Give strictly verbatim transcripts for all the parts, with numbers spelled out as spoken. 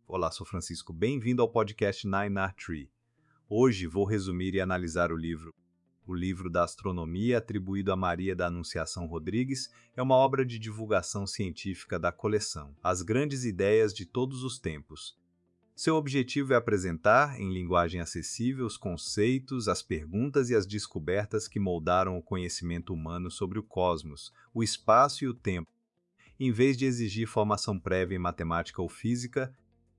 Olá, sou Francisco. Bem-vindo ao podcast Nine R Tree. Hoje vou resumir e analisar o livro. O livro da Astronomia, atribuído a Maria da Anunciação Rodrigues, é uma obra de divulgação científica da coleção As Grandes Ideias de Todos os Tempos. Seu objetivo é apresentar, em linguagem acessível, os conceitos, as perguntas e as descobertas que moldaram o conhecimento humano sobre o cosmos, o espaço e o tempo. Em vez de exigir formação prévia em matemática ou física,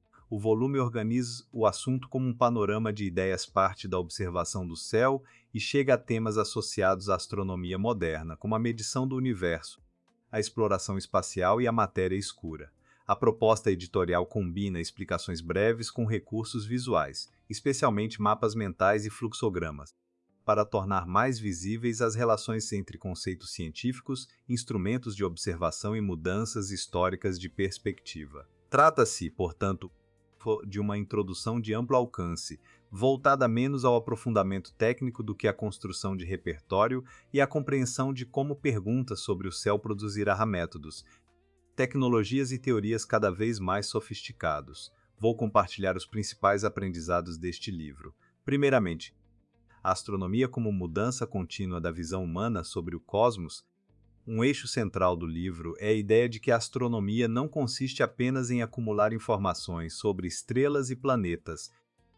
o volume organiza o assunto como um panorama de ideias, parte da observação do céu e chega a temas associados à astronomia moderna, como a medição do universo, a exploração espacial e a matéria escura. A proposta editorial combina explicações breves com recursos visuais, especialmente mapas mentais e fluxogramas, para tornar mais visíveis as relações entre conceitos científicos, instrumentos de observação e mudanças históricas de perspectiva. Trata-se, portanto, de uma introdução de amplo alcance, voltada menos ao aprofundamento técnico do que à construção de repertório e à compreensão de como perguntas sobre o céu produzirá métodos, tecnologias e teorias cada vez mais sofisticados. Vou compartilhar os principais aprendizados deste livro. Primeiramente, a astronomia como mudança contínua da visão humana sobre o cosmos. Um eixo central do livro é a ideia de que a astronomia não consiste apenas em acumular informações sobre estrelas e planetas.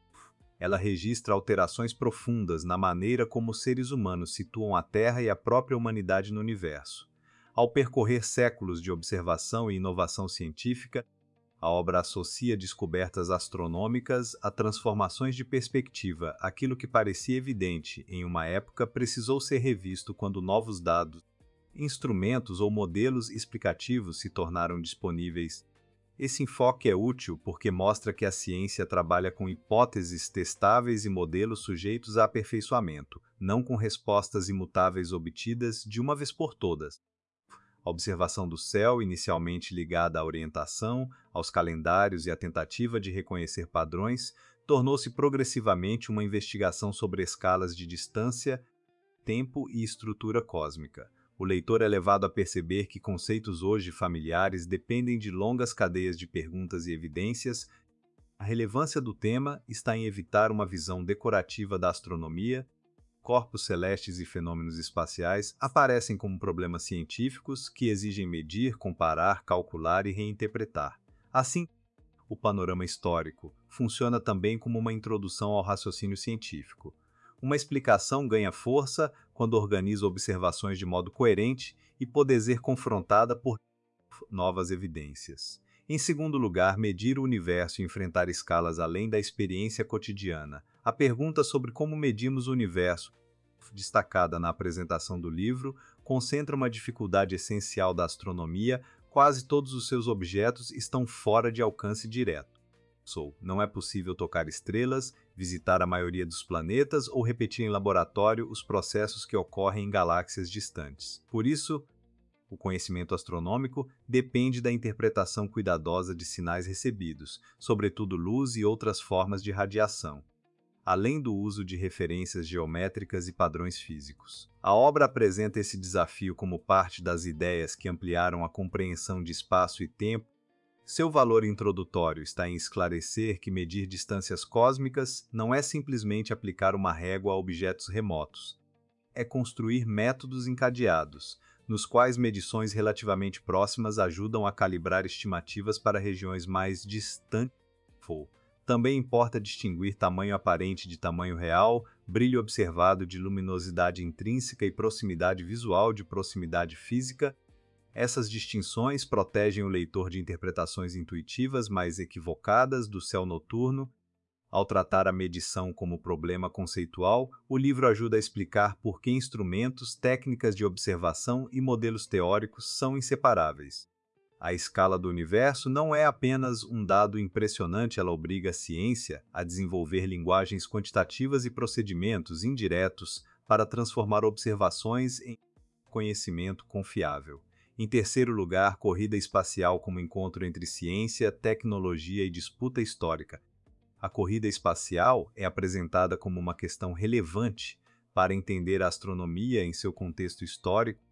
Ela registra alterações profundas na maneira como os seres humanos situam a Terra e a própria humanidade no universo. Ao percorrer séculos de observação e inovação científica, a obra associa descobertas astronômicas a transformações de perspectiva. Aquilo que parecia evidente em uma época precisou ser revisto quando novos dados, instrumentos ou modelos explicativos se tornaram disponíveis. Esse enfoque é útil porque mostra que a ciência trabalha com hipóteses testáveis e modelos sujeitos a aperfeiçoamento, não com respostas imutáveis obtidas de uma vez por todas. A observação do céu, inicialmente ligada à orientação, aos calendários e à tentativa de reconhecer padrões, tornou-se progressivamente uma investigação sobre escalas de distância, tempo e estrutura cósmica. O leitor é levado a perceber que conceitos hoje familiares dependem de longas cadeias de perguntas e evidências. A relevância do tema está em evitar uma visão decorativa da astronomia. Corpos celestes e fenômenos espaciais aparecem como problemas científicos que exigem medir, comparar, calcular e reinterpretar. Assim, o panorama histórico funciona também como uma introdução ao raciocínio científico. Uma explicação ganha força quando organiza observações de modo coerente e pode ser confrontada por novas evidências. Em segundo lugar, medir o universo e enfrentar escalas além da experiência cotidiana. A pergunta sobre como medimos o universo, destacada na apresentação do livro, concentra uma dificuldade essencial da astronomia. Quase todos os seus objetos estão fora de alcance direto. Não é possível tocar estrelas, visitar a maioria dos planetas ou repetir em laboratório os processos que ocorrem em galáxias distantes. Por isso, o conhecimento astronômico depende da interpretação cuidadosa de sinais recebidos, sobretudo luz e outras formas de radiação, além do uso de referências geométricas e padrões físicos. A obra apresenta esse desafio como parte das ideias que ampliaram a compreensão de espaço e tempo. Seu valor introdutório está em esclarecer que medir distâncias cósmicas não é simplesmente aplicar uma régua a objetos remotos. É construir métodos encadeados, nos quais medições relativamente próximas ajudam a calibrar estimativas para regiões mais distantes. Também importa distinguir tamanho aparente de tamanho real, brilho observado de luminosidade intrínseca e proximidade visual de proximidade física. Essas distinções protegem o leitor de interpretações intuitivas mais equivocadas do céu noturno. Ao tratar a medição como problema conceitual, o livro ajuda a explicar por que instrumentos, técnicas de observação e modelos teóricos são inseparáveis. A escala do universo não é apenas um dado impressionante, ela obriga a ciência a desenvolver linguagens quantitativas e procedimentos indiretos para transformar observações em conhecimento confiável. Em terceiro lugar, corrida espacial como encontro entre ciência, tecnologia e disputa histórica. A corrida espacial é apresentada como uma questão relevante para entender a astronomia em seu contexto histórico.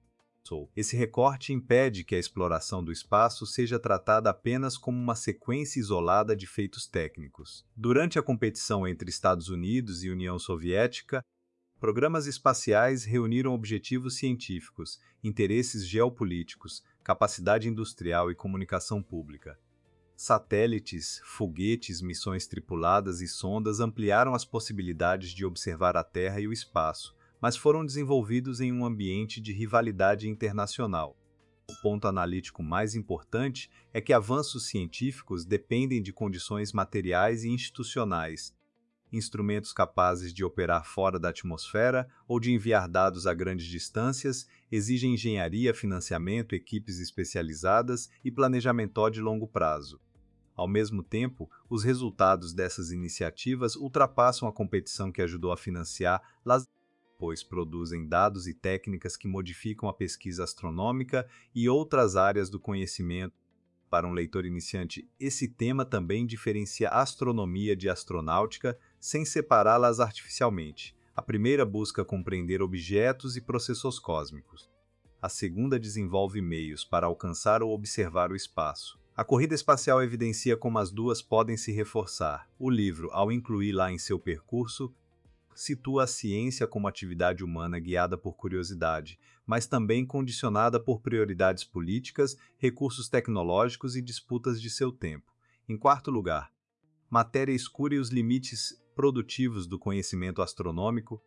Esse recorte impede que a exploração do espaço seja tratada apenas como uma sequência isolada de feitos técnicos. Durante a competição entre Estados Unidos e União Soviética, programas espaciais reuniram objetivos científicos, interesses geopolíticos, capacidade industrial e comunicação pública. Satélites, foguetes, missões tripuladas e sondas ampliaram as possibilidades de observar a Terra e o espaço, mas foram desenvolvidos em um ambiente de rivalidade internacional. O ponto analítico mais importante é que avanços científicos dependem de condições materiais e institucionais. Instrumentos capazes de operar fora da atmosfera ou de enviar dados a grandes distâncias exigem engenharia, financiamento, equipes especializadas e planejamento de longo prazo. Ao mesmo tempo, os resultados dessas iniciativas ultrapassam a competição que ajudou a financiar las pois produzem dados e técnicas que modificam a pesquisa astronômica e outras áreas do conhecimento. Para um leitor iniciante, esse tema também diferencia astronomia de astronáutica sem separá-las artificialmente. A primeira busca compreender objetos e processos cósmicos. A segunda desenvolve meios para alcançar ou observar o espaço. A corrida espacial evidencia como as duas podem se reforçar. O livro, ao incluí-la em seu percurso, situa a ciência como atividade humana guiada por curiosidade, mas também condicionada por prioridades políticas, recursos tecnológicos e disputas de seu tempo. Em quarto lugar, matéria escura e os limites produtivos do conhecimento astronômico.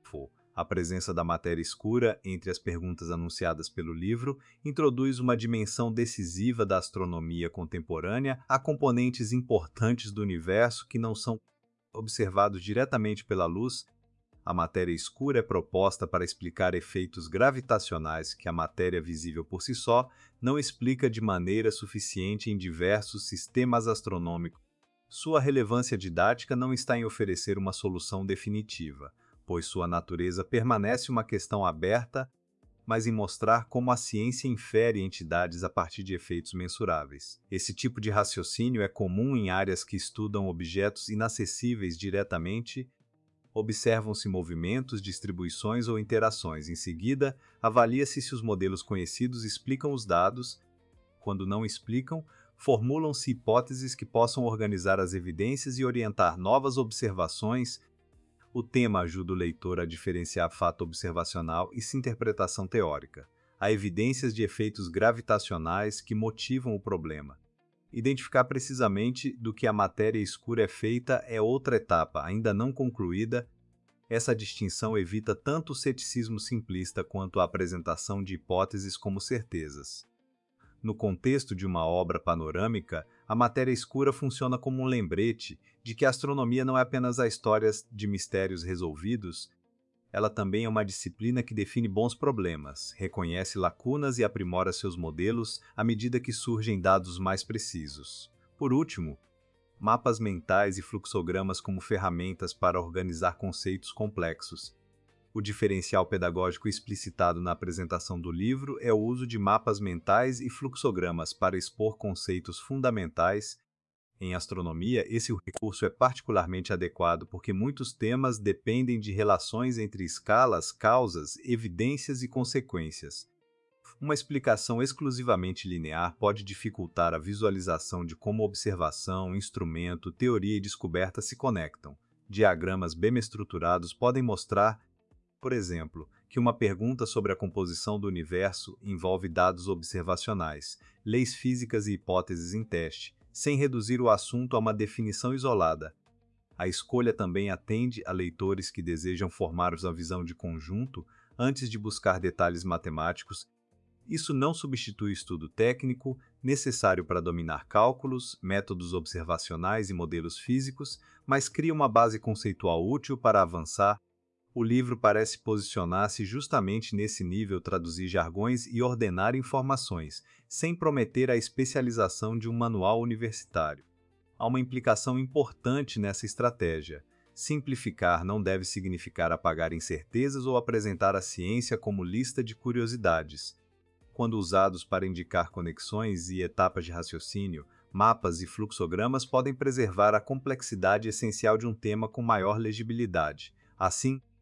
A presença da matéria escura entre as perguntas anunciadas pelo livro introduz uma dimensão decisiva da astronomia contemporânea a componentes importantes do universo que não são observados diretamente pela luz. A matéria escura é proposta para explicar efeitos gravitacionais que a matéria visível por si só não explica de maneira suficiente em diversos sistemas astronômicos. Sua relevância didática não está em oferecer uma solução definitiva, pois sua natureza permanece uma questão aberta, mas em mostrar como a ciência infere entidades a partir de efeitos mensuráveis. Esse tipo de raciocínio é comum em áreas que estudam objetos inacessíveis diretamente. Observam-se movimentos, distribuições ou interações. Em seguida, avalia-se se os modelos conhecidos explicam os dados. Quando não explicam, formulam-se hipóteses que possam organizar as evidências e orientar novas observações. O tema ajuda o leitor a diferenciar fato observacional e sua interpretação teórica. Há evidências de efeitos gravitacionais que motivam o problema. Identificar precisamente do que a matéria escura é feita é outra etapa, ainda não concluída. Essa distinção evita tanto o ceticismo simplista quanto a apresentação de hipóteses como certezas. No contexto de uma obra panorâmica, a matéria escura funciona como um lembrete de que a astronomia não é apenas a história de mistérios resolvidos, ela também é uma disciplina que define bons problemas, reconhece lacunas e aprimora seus modelos à medida que surgem dados mais precisos. Por último, mapas mentais e fluxogramas como ferramentas para organizar conceitos complexos. O diferencial pedagógico explicitado na apresentação do livro é o uso de mapas mentais e fluxogramas para expor conceitos fundamentais. Em astronomia, esse recurso é particularmente adequado porque muitos temas dependem de relações entre escalas, causas, evidências e consequências. Uma explicação exclusivamente linear pode dificultar a visualização de como observação, instrumento, teoria e descoberta se conectam. Diagramas bem estruturados podem mostrar, por exemplo, que uma pergunta sobre a composição do universo envolve dados observacionais, leis físicas e hipóteses em teste, sem reduzir o assunto a uma definição isolada. A escolha também atende a leitores que desejam formar uma visão de conjunto antes de buscar detalhes matemáticos. Isso não substitui o estudo técnico, necessário para dominar cálculos, métodos observacionais e modelos físicos, mas cria uma base conceitual útil para avançar. O livro parece posicionar-se justamente nesse nível, traduzir jargões e ordenar informações, sem prometer a especialização de um manual universitário. Há uma implicação importante nessa estratégia. Simplificar não deve significar apagar incertezas ou apresentar a ciência como lista de curiosidades. Quando usados para indicar conexões e etapas de raciocínio, mapas e fluxogramas podem preservar a complexidade essencial de um tema com maior legibilidade. Assim,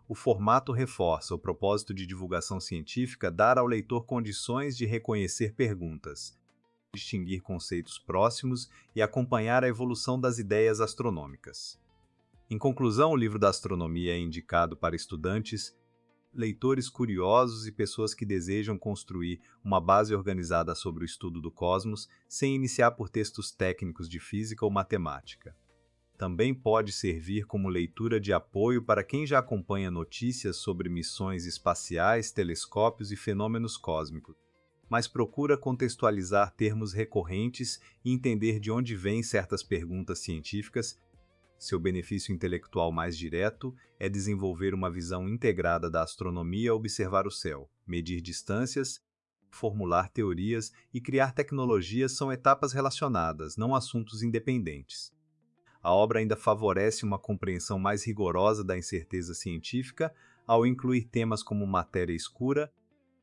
O formato reforça o propósito de divulgação científica dar ao leitor condições de reconhecer perguntas, distinguir conceitos próximos e acompanhar a evolução das ideias astronômicas. Em conclusão, o livro da astronomia é indicado para estudantes, leitores curiosos e pessoas que desejam construir uma base organizada sobre o estudo do cosmos, sem iniciar por textos técnicos de física ou matemática. Também pode servir como leitura de apoio para quem já acompanha notícias sobre missões espaciais, telescópios e fenômenos cósmicos, mas procura contextualizar termos recorrentes e entender de onde vêm certas perguntas científicas. Seu benefício intelectual mais direto é desenvolver uma visão integrada da astronomia, observar o céu, medir distâncias, formular teorias e criar tecnologias são etapas relacionadas, não assuntos independentes. A obra ainda favorece uma compreensão mais rigorosa da incerteza científica ao incluir temas como matéria escura,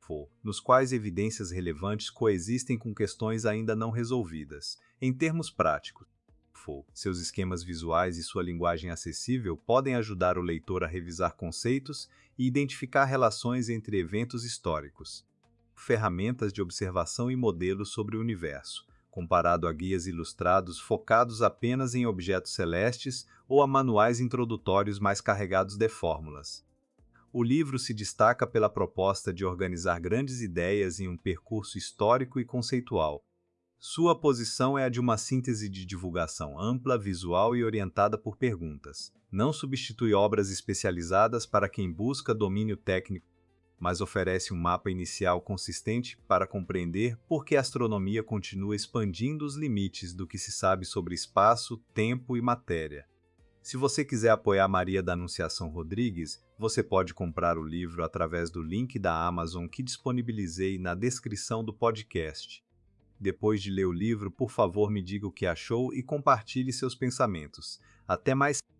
nos quais evidências relevantes coexistem com questões ainda não resolvidas. Em termos práticos, seus esquemas visuais e sua linguagem acessível podem ajudar o leitor a revisar conceitos e identificar relações entre eventos históricos. Ferramentas de observação e modelos sobre o universo, comparado a guias ilustrados focados apenas em objetos celestes ou a manuais introdutórios mais carregados de fórmulas. O livro se destaca pela proposta de organizar grandes ideias em um percurso histórico e conceitual. Sua posição é a de uma síntese de divulgação ampla, visual e orientada por perguntas. Não substitui obras especializadas para quem busca domínio técnico, mas oferece um mapa inicial consistente para compreender por que a astronomia continua expandindo os limites do que se sabe sobre espaço, tempo e matéria. Se você quiser apoiar Maria da Anunciação Rodrigues, você pode comprar o livro através do link da Amazon que disponibilizei na descrição do podcast. Depois de ler o livro, por favor, me diga o que achou e compartilhe seus pensamentos. Até mais!